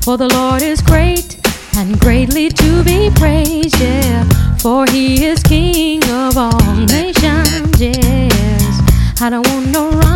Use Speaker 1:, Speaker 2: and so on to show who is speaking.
Speaker 1: For the Lord is great and greatly to be praised, yeah. For he is King of all nations, yes. I don't want no